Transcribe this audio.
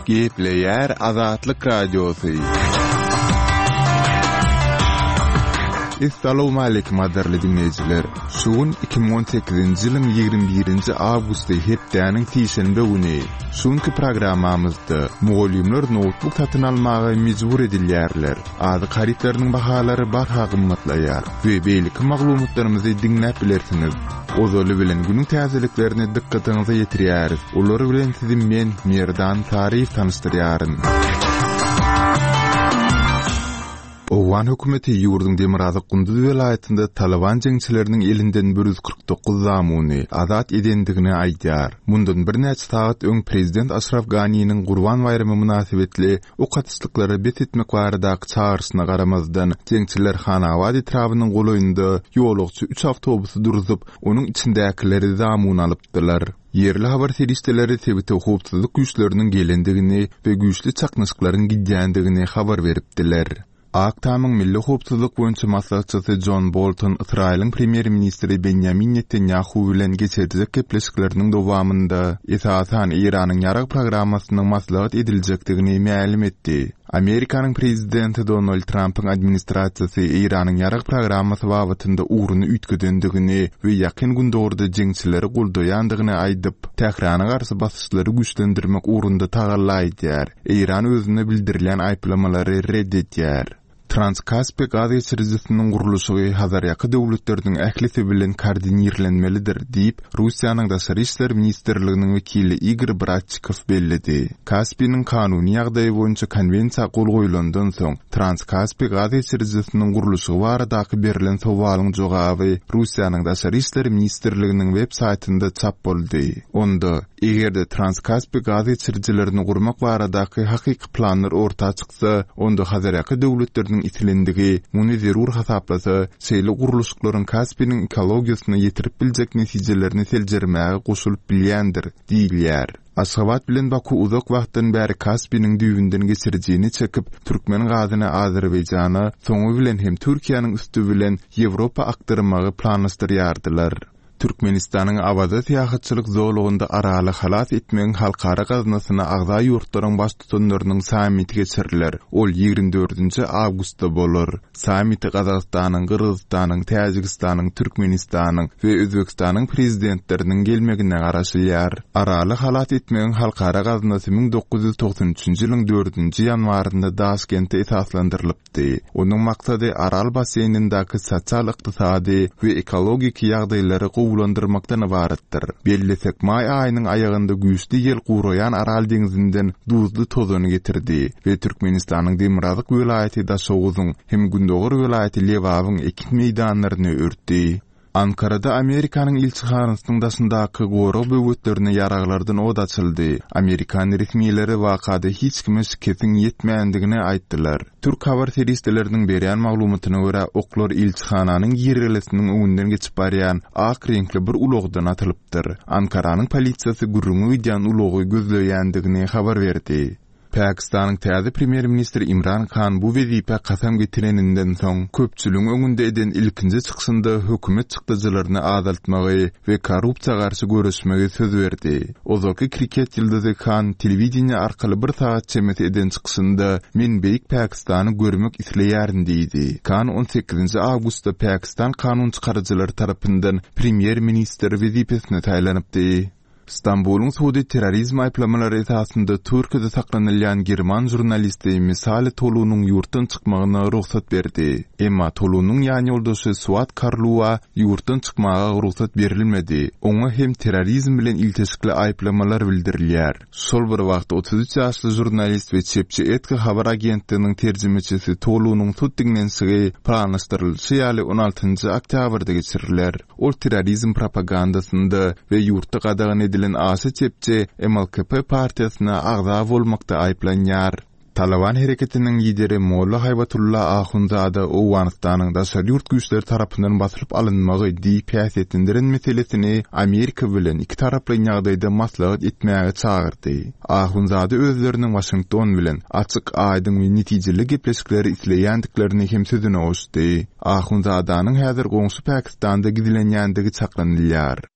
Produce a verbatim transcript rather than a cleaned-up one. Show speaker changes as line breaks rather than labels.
Gepleyer Azatlyk Radiosu. Assalamu alaykum adarly dinleyijiler. Şuun iki bin on sekizinji ýylyň ýigirmi birinji awgusty hepdäniň tişenbe güni. Şuňky programmamyzda mugallimler notebook satyn almagy mejbur edilýärler. Ady garyplarynyň bahalary barha gymmatlaýar we beýleki maglumatlarymyzy diňläp bilersiňiz. Ozaly bilen günüň täzeliklerini dikkatiňize ýetirýäris. Olary bilen sizi men Merdan Tarif tanıştyrýaryn. Owan hökümeti ýurdun Demirazyk Gündüz welaýatynda Taliban jeňçileriniň elinden bir yüz kırk dokuz zamuny azat edendigini aýdýar. Mundan bir näçe saat öň prezident Ashraf Ganiýanyň Gurban bayramy münasibetli o katyslyklary bet etmek baradaky çağrışyna garamazdan jeňçiler Hanawat etrabynyň golaýynda ýolugçy üç awtobusy durdup, onuň içindäkileri zamuny alypdylar. Yerli habar serişdeleri tebite howpsuzlyk güýçleriniň gelendigini we güýçli çaknaşyklaryň gidýändigini habar beripdiler. Aktamyň milli howpsuzlyk boýunça maslahatçysy John Bolton Israýlyň premier ministri Benjamin Netanyahu bilen geçirdiği gepleşikleriniň dowamynda esasan Iranyň ýarag programmasynyň maslahat ediljekdigini ma'lum etdi. Amerikanyň prezidenti Donald Trump'yň administrasiýasy Iranyň ýarag programmasy wagtynda uğruny ütgedendigini we ýakyn gündorda jeňçileri goldaýandygyny aýdyp, tährana garşy basyşlary güýçlendirmek uğrunda tagallaýdýar. Iran özüne bildirilen aýplamalary reddetýär. Transkaspi gaz geçirjisiniň gurulşy hazaryaky döwletleriniň ählisi bilen koordinirlenmelidir diýip Russiýanyň daşary işler ministrliginiň wekili Igor Bratchikov bellidi. Kaspiynyň kanuny ýagdaýy boýunça konwensiýa gol goýulandan soň Transkaspi gaz geçirjisiniň gurulşy baradaky berilen sowalyň jogaby Russiýanyň daşary işler ministrliginiň web saýtynda çap boldy. Onda egerde Transkaspi gaz geçirjilerini gurmak baradaky hakyky planlar ortağa çyksa, onda hazaryaky döwletleriniň itilendigi, muny zerur hasaplasa, şeýle guruluşlaryň Kaspiynyň ekologiýasyna ýetirip biljek netijelerini seljermäge goşulyp bilýändir, diýilýär. Aşgabat bilen Baku uzak wagtdan bäri Kaspiynyň düýbinden geçirjini çekip, Türkmen gazyny Azerbaýjana, soňy bilen hem Türkiýanyň üstü bilen Ýewropa aktarmagy planlaşdyrýardylar. Türkmenistanyň awada syýahatçylyk zolugynda araly halat etmeň halkara gaznasyna agza ýurtlaryň baş tutanlarynyň sammiti geçiriler. Ol ýigirmi dördünji awgustda bolar. Sammiti Gazagstanyň, Kyrgyzstanyň, Täjikistanyň, Türkmenistanyň we Özbekistanyň prezidentleriniň gelmegine garaşylýar. Araly halat etmeň halkara gaznasy ming dokuz ýüz toksan üçinji ýylyň dördünji ýanwarynda Daşkentde esaslandyrylypdy. Onuň maksady Aral baseýnindaky sosial-ykdysady we ekologik ýagdaýlary ulandırmaktan ibaretdir. Bellesek may ayının ayağında güýçli ýel gurayan Aral deňizinden duzly tozony getirdi we Türkmenistanyň Demirazyk welaýaty da şowuzyň hem Gündoğur welaýaty Lewawyň ekin meýdanlaryny örtdi. Ankara'da Amerikanyň ilçihanasynyň daşyndaky gora böwetlerine ýaraglardan od açyldy. Amerikan resmiýetleri wakada hiç kime şiketin ýetmeýändigini aýtdylar. Türk habar serişdeleriniň berýän maglumatyna görä oklar ilçihananyň ýerelesiniň öňünden geçip barýan ak renkli bir ulogdan atylypdyr. Ankaranyň polisiýasy gurrungy ýan ulogy gözleýändigini habar berdi. Pakistanyň täze premier ministri Imran Khan bu wezipe kasam getireninden soň köpçüligiň öňünde eden ilkinji çykşynda hökümet çykdyjylaryny azaltmagy we korrupsiýa garşy görüşmegi söz berdi. Ozaki kriket ýyldyzy Khan telewizioniýa arkaly bir saat çemet eden çykşynda men beýik Pakistany görmek isleýärin diýdi. Khan on sekizinji awgustda Pakistan kanun çykarjylary tarapyndan premier minister wezipesine taýlanypdy. İstanbul'un Suudi terrorizm ayplamalary esasında Türkiýede saklanylýan German jurnalisti Misale Tolunyň ýurtdan çykmagyna ruhsat berdi. Emma Tolunyň ýany ýoldaşy Suat Karlua ýurtdan çykmaga ruhsat berilmedi. Oňa hem terrorizm bilen ilteşikli ayplamalar bildirilýär. Şol bir wagt otuz üç ýaşly jurnalist we çepçi etki habar agentliginiň terjemechisi Tolunyň tutdiňlenşigi planlaşdyrylýy ýaly on altynjy oktýabrda geçirilýär. Ol terrorizm propagandasynda we ýurtda gadagan edilen aşy çepçi M L K P partiýasyna agza bolmakda aýplanýar. Taliban hareketinin lideri Molla Haybatullah Ahunzada Owganistanyň daşary ýurt güýçleri tarapyndan basyryp alynmagy diýip häsiýetlendiren meselesini Amerika bilen iki taraply ýagdaýda maslahat etmäge çağırdy. Ahunzada özleriniň Washington bilen açyk, aýdyň we netijeli gepleşikleri isleýändiklerini hem sözüne oşdy. Ahunzadanyň häzir goňşy Pakistanda gidilenýändigi çaklanylýar.